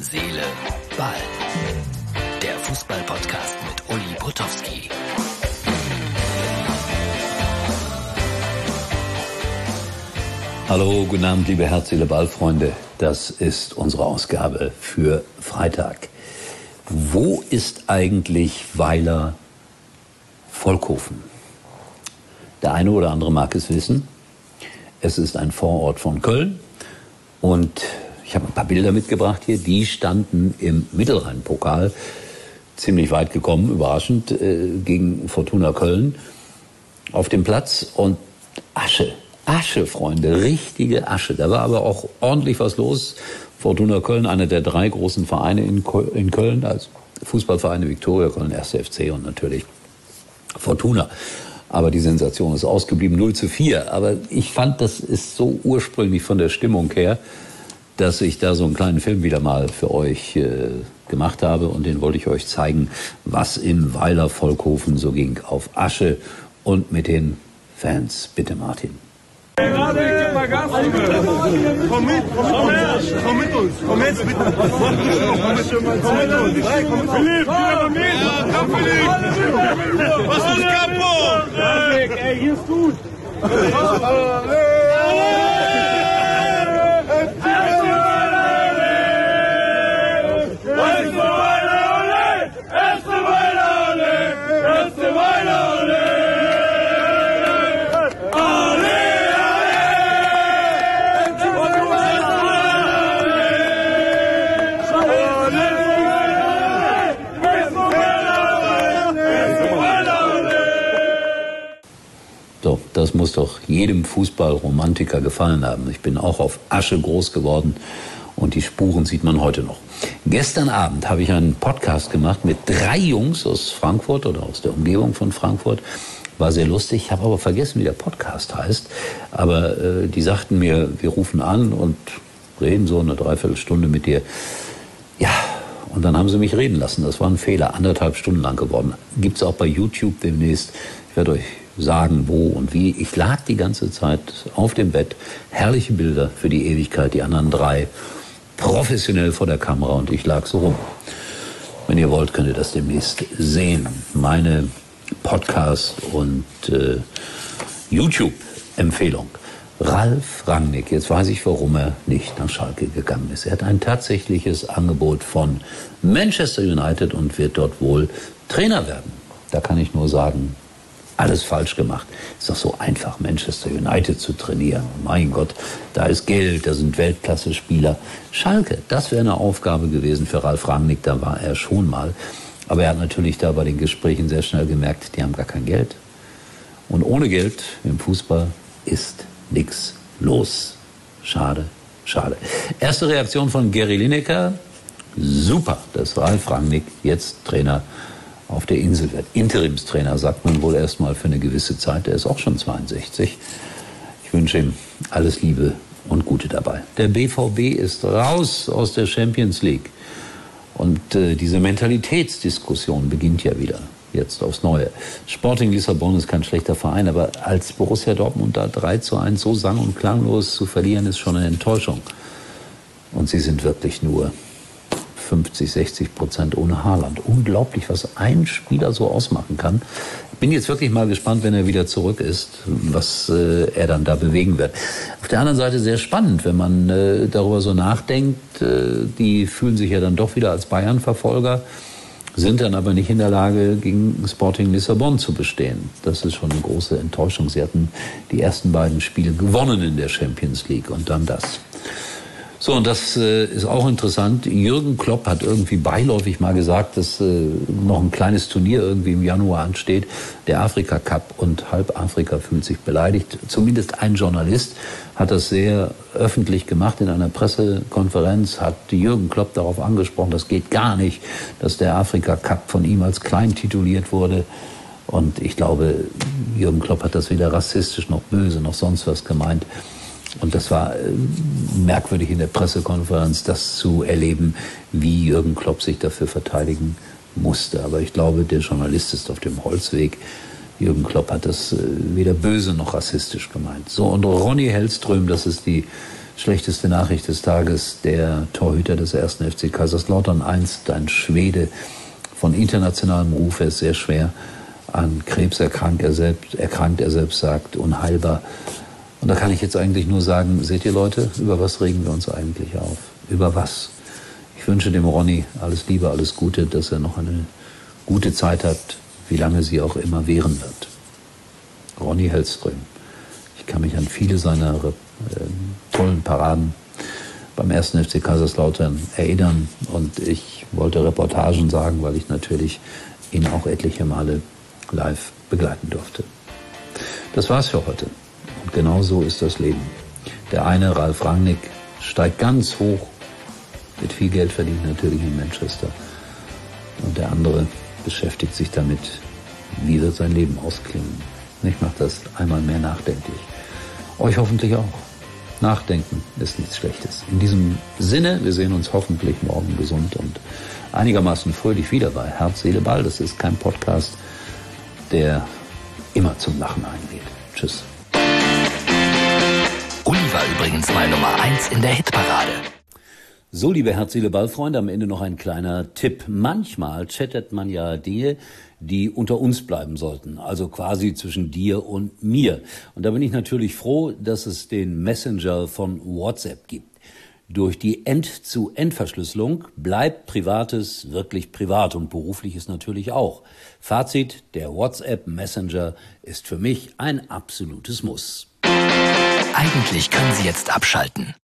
Seele, Ball. Der Fußball-Podcast mit Uli Potowski. Hallo, guten Abend, liebe Herz, Seele, Ball-Freunde. Das ist unsere Ausgabe für Freitag. Wo ist eigentlich Weiler Volkhofen? Der eine oder andere mag es wissen. Es ist ein Vorort von Köln und ich habe ein paar Bilder mitgebracht hier. Die standen im Mittelrhein-Pokal, ziemlich weit gekommen, überraschend, gegen Fortuna Köln auf dem Platz. Und Asche, Freunde, richtige Asche. Da war aber auch ordentlich was los. Fortuna Köln, einer der drei großen Vereine in Köln, als Fußballvereine Viktoria Köln, 1. FC und natürlich Fortuna. Aber die Sensation ist ausgeblieben, 0:4. Aber ich fand, das ist so ursprünglich von der Stimmung her, dass ich da so einen kleinen Film wieder mal für euch gemacht habe. Und den wollte ich euch zeigen, was in Weiler Volkhofen so ging. Auf Asche und mit den Fans. Bitte, Martin. Komm mit uns. Komm jetzt bitte. Komm mit uns. Philipp, komm Philipp. Was ist kaputt? Ey, hier ist gut. So, das muss doch jedem Fußballromantiker gefallen haben. Ich bin auch auf Asche groß geworden und die Spuren sieht man heute noch. Gestern Abend habe ich einen Podcast gemacht mit 3 Jungs aus Frankfurt oder aus der Umgebung von Frankfurt. War sehr lustig. Ich habe aber vergessen, wie der Podcast heißt. Aber die sagten mir, wir rufen an und reden so eine Dreiviertelstunde mit dir. Ja, und dann haben sie mich reden lassen. Das war ein Fehler. 1,5 Stunden lang geworden. Gibt's auch bei YouTube demnächst. Ich werde euch sagen, wo und wie. Ich lag die ganze Zeit auf dem Bett. Herrliche Bilder für die Ewigkeit. Die anderen 3 professionell vor der Kamera und ich lag so rum. Wenn ihr wollt, könnt ihr das demnächst sehen. Meine Podcast- und YouTube-Empfehlung. Ralf Rangnick, jetzt weiß ich, warum er nicht nach Schalke gegangen ist. Er hat ein tatsächliches Angebot von Manchester United und wird dort wohl Trainer werden. Da kann ich nur sagen, alles falsch gemacht. Ist doch so einfach, Manchester United zu trainieren. Mein Gott, da ist Geld, da sind Weltklasse-Spieler. Schalke, das wäre eine Aufgabe gewesen für Ralf Rangnick, da war er schon mal. Aber er hat natürlich da bei den Gesprächen sehr schnell gemerkt, die haben gar kein Geld. Und ohne Geld im Fußball ist nichts los. Schade, schade. Erste Reaktion von Gary Lineker. Super, dass Ralf Rangnick jetzt Trainer auf der Insel wird. Interimstrainer, sagt man wohl erstmal für eine gewisse Zeit. Er ist auch schon 62. Ich wünsche ihm alles Liebe und Gute dabei. Der BVB ist raus aus der Champions League. Und diese Mentalitätsdiskussion beginnt ja wieder, jetzt aufs Neue. Sporting Lissabon ist kein schlechter Verein, aber als Borussia Dortmund da 3:1 so sang- und klanglos zu verlieren, ist schon eine Enttäuschung. Und sie sind wirklich nur 50-60% ohne Haaland. Unglaublich, was ein Spieler so ausmachen kann. Ich bin jetzt wirklich mal gespannt, wenn er wieder zurück ist, was er dann da bewegen wird. Auf der anderen Seite sehr spannend, wenn man darüber so nachdenkt. Die fühlen sich ja dann doch wieder als Bayern-Verfolger, sind dann aber nicht in der Lage, gegen Sporting Lissabon zu bestehen. Das ist schon eine große Enttäuschung. Sie hatten die ersten beiden Spiele gewonnen in der Champions League und dann das. So, und das ist auch interessant. Jürgen Klopp hat irgendwie beiläufig mal gesagt, dass noch ein kleines Turnier irgendwie im Januar ansteht, der Afrika Cup, und halb Afrika fühlt sich beleidigt. Zumindest ein Journalist hat das sehr öffentlich gemacht in einer Pressekonferenz, hat Jürgen Klopp darauf angesprochen, das geht gar nicht, dass der Afrika Cup von ihm als klein tituliert wurde. Und ich glaube, Jürgen Klopp hat das weder rassistisch noch böse noch sonst was gemeint. Und das war merkwürdig in der Pressekonferenz, das zu erleben, wie Jürgen Klopp sich dafür verteidigen musste. Aber ich glaube, der Journalist ist auf dem Holzweg. Jürgen Klopp hat das weder böse noch rassistisch gemeint. So, und Ronny Hellström, das ist die Schlechteste Nachricht des Tages, der Torhüter des 1. FC Kaiserslautern, einst ein Schwede von internationalem Ruf, er ist sehr schwer an Krebs erkrankt, er selbst sagt, unheilbar. Und da kann ich jetzt eigentlich nur sagen, seht ihr Leute, über was regen wir uns eigentlich auf? Über was? Ich wünsche dem Ronny alles Liebe, alles Gute, dass er noch eine gute Zeit hat, wie lange sie auch immer währen wird. Ronny Hellström. Ich kann mich an viele seiner tollen Paraden beim 1. FC Kaiserslautern erinnern. Und ich wollte Reportagen sagen, weil ich natürlich ihn auch etliche Male live begleiten durfte. Das war's für heute. Und genau so ist das Leben. Der eine, Ralf Rangnick, steigt ganz hoch, mit viel Geld verdient natürlich in Manchester. Und der andere beschäftigt sich damit, wie wird sein Leben ausklingen. Ich mache das einmal mehr nachdenklich. Euch hoffentlich auch. Nachdenken ist nichts Schlechtes. In diesem Sinne, wir sehen uns hoffentlich morgen gesund und einigermaßen fröhlich wieder bei Herz, Seele, Ball. Das ist kein Podcast, der immer zum Lachen einlädt. Tschüss. Uli war übrigens mal Nummer 1 in der Hitparade. So, liebe Herz-Seele-Ball-Freunde, am Ende noch ein kleiner Tipp. Manchmal chattet man ja Dinge, die unter uns bleiben sollten, also quasi zwischen dir und mir. Und da bin ich natürlich froh, dass es den Messenger von WhatsApp gibt. Durch die End-zu-End-Verschlüsselung bleibt Privates wirklich privat und Berufliches natürlich auch. Fazit, der WhatsApp Messenger ist für mich ein absolutes Muss. Eigentlich können Sie jetzt abschalten.